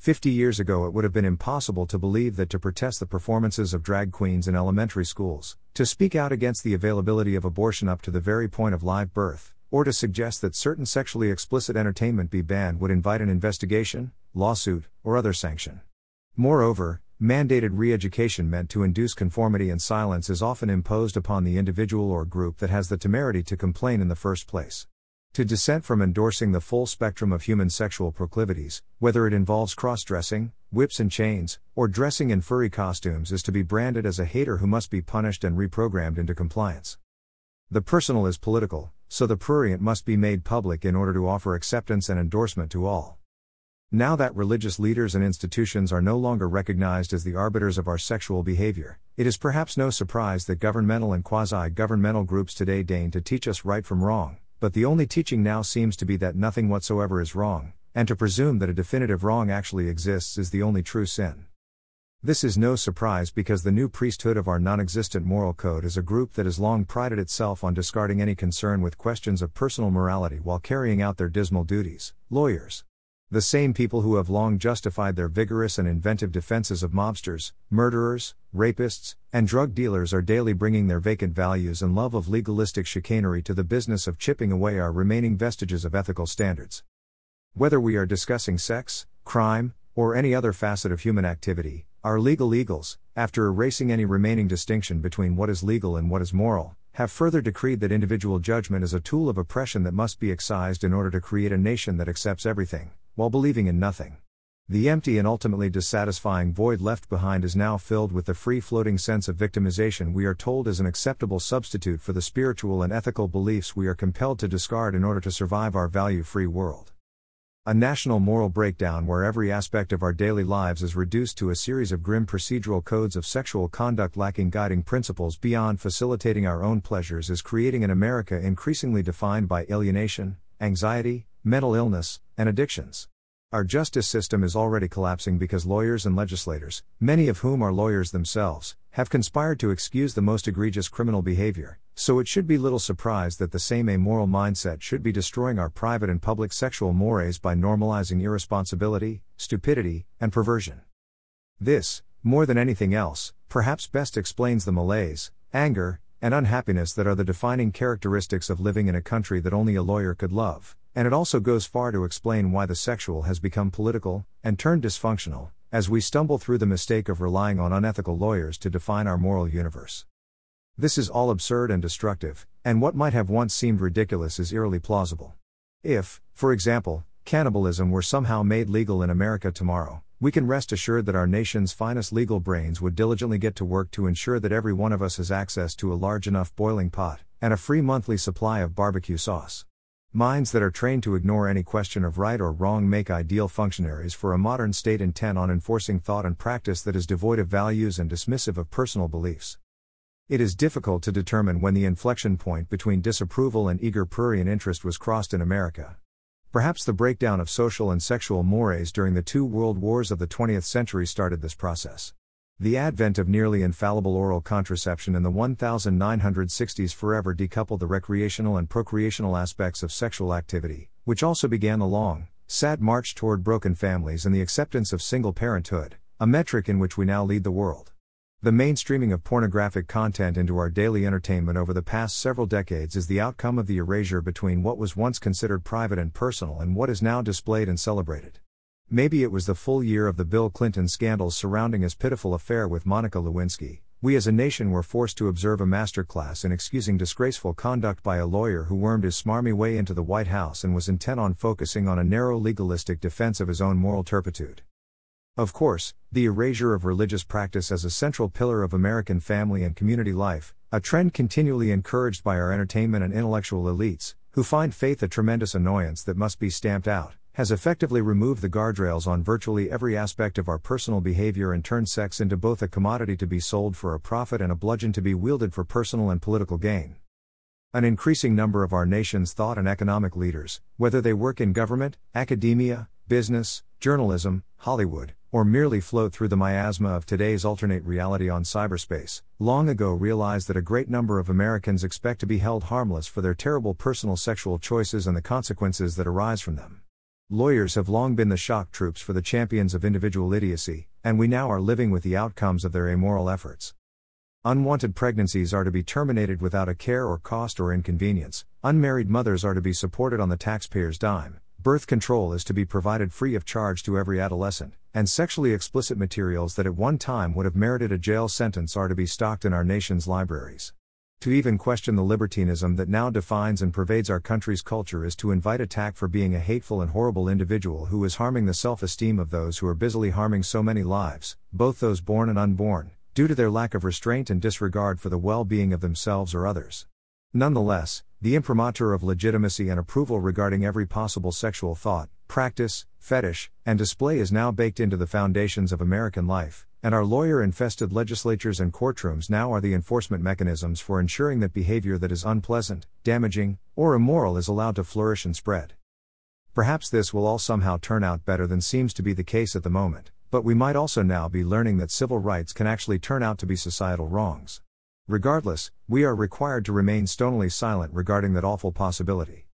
50 years ago it would have been impossible to believe that to protest the performances of drag queens in elementary schools, to speak out against the availability of abortion up to the very point of live birth, or to suggest that certain sexually explicit entertainment be banned would invite an investigation, lawsuit, or other sanction. Moreover, mandated re-education meant to induce conformity and silence is often imposed upon the individual or group that has the temerity to complain in the first place. To dissent from endorsing the full spectrum of human sexual proclivities, whether it involves cross-dressing, whips and chains, or dressing in furry costumes, is to be branded as a hater who must be punished and reprogrammed into compliance. The personal is political, so the prurient must be made public in order to offer acceptance and endorsement to all. Now that religious leaders and institutions are no longer recognized as the arbiters of our sexual behavior, it is perhaps no surprise that governmental and quasi-governmental groups today deign to teach us right from wrong, but the only teaching now seems to be that nothing whatsoever is wrong, and to presume that a definitive wrong actually exists is the only true sin. This is no surprise because the new priesthood of our non-existent moral code is a group that has long prided itself on discarding any concern with questions of personal morality while carrying out their dismal duties: lawyers. The same people who have long justified their vigorous and inventive defenses of mobsters, murderers, rapists, and drug dealers are daily bringing their vacant values and love of legalistic chicanery to the business of chipping away our remaining vestiges of ethical standards. Whether we are discussing sex, crime, or any other facet of human activity, our legal eagles, after erasing any remaining distinction between what is legal and what is moral, have further decreed that individual judgment is a tool of oppression that must be excised in order to create a nation that accepts everything, while believing in nothing. The empty and ultimately dissatisfying void left behind is now filled with the free-floating sense of victimization we are told is an acceptable substitute for the spiritual and ethical beliefs we are compelled to discard in order to survive our value-free world. A national moral breakdown where every aspect of our daily lives is reduced to a series of grim procedural codes of sexual conduct lacking guiding principles beyond facilitating our own pleasures is creating an America increasingly defined by alienation, anxiety, mental illness, and addictions. Our justice system is already collapsing because lawyers and legislators, many of whom are lawyers themselves, have conspired to excuse the most egregious criminal behavior, so it should be little surprise that the same amoral mindset should be destroying our private and public sexual mores by normalizing irresponsibility, stupidity, and perversion. This, more than anything else, perhaps best explains the malaise, anger, and unhappiness that are the defining characteristics of living in a country that only a lawyer could love, and it also goes far to explain why the sexual has become political, and turned dysfunctional, as we stumble through the mistake of relying on unethical lawyers to define our moral universe. This is all absurd and destructive, and what might have once seemed ridiculous is eerily plausible. If, for example, cannibalism were somehow made legal in America tomorrow, we can rest assured that our nation's finest legal brains would diligently get to work to ensure that every one of us has access to a large enough boiling pot, and a free monthly supply of barbecue sauce. Minds that are trained to ignore any question of right or wrong make ideal functionaries for a modern state intent on enforcing thought and practice that is devoid of values and dismissive of personal beliefs. It is difficult to determine when the inflection point between disapproval and eager prurient interest was crossed in America. Perhaps the breakdown of social and sexual mores during the two world wars of the 20th century started this process. The advent of nearly infallible oral contraception in the 1960s forever decoupled the recreational and procreational aspects of sexual activity, which also began the long, sad march toward broken families and the acceptance of single parenthood, a metric in which we now lead the world. The mainstreaming of pornographic content into our daily entertainment over the past several decades is the outcome of the erasure between what was once considered private and personal and what is now displayed and celebrated. Maybe it was the full year of the Bill Clinton scandals surrounding his pitiful affair with Monica Lewinsky. We as a nation were forced to observe a masterclass in excusing disgraceful conduct by a lawyer who wormed his smarmy way into the White House and was intent on focusing on a narrow legalistic defense of his own moral turpitude. Of course, the erasure of religious practice as a central pillar of American family and community life, a trend continually encouraged by our entertainment and intellectual elites, who find faith a tremendous annoyance that must be stamped out, has effectively removed the guardrails on virtually every aspect of our personal behavior and turned sex into both a commodity to be sold for a profit and a bludgeon to be wielded for personal and political gain. An increasing number of our nation's thought and economic leaders, whether they work in government, academia, business, journalism, Hollywood, or merely float through the miasma of today's alternate reality on cyberspace, long ago realized that a great number of Americans expect to be held harmless for their terrible personal sexual choices and the consequences that arise from them. Lawyers have long been the shock troops for the champions of individual idiocy, and we now are living with the outcomes of their amoral efforts. Unwanted pregnancies are to be terminated without a care or cost or inconvenience, unmarried mothers are to be supported on the taxpayer's dime, birth control is to be provided free of charge to every adolescent, and sexually explicit materials that at one time would have merited a jail sentence are to be stocked in our nation's libraries. To even question the libertinism that now defines and pervades our country's culture is to invite attack for being a hateful and horrible individual who is harming the self-esteem of those who are busily harming so many lives, both those born and unborn, due to their lack of restraint and disregard for the well-being of themselves or others. Nonetheless, the imprimatur of legitimacy and approval regarding every possible sexual thought, practice, fetish, and display is now baked into the foundations of American life, and our lawyer-infested legislatures and courtrooms now are the enforcement mechanisms for ensuring that behavior that is unpleasant, damaging, or immoral is allowed to flourish and spread. Perhaps this will all somehow turn out better than seems to be the case at the moment, but we might also now be learning that civil rights can actually turn out to be societal wrongs. Regardless, we are required to remain stonily silent regarding that awful possibility.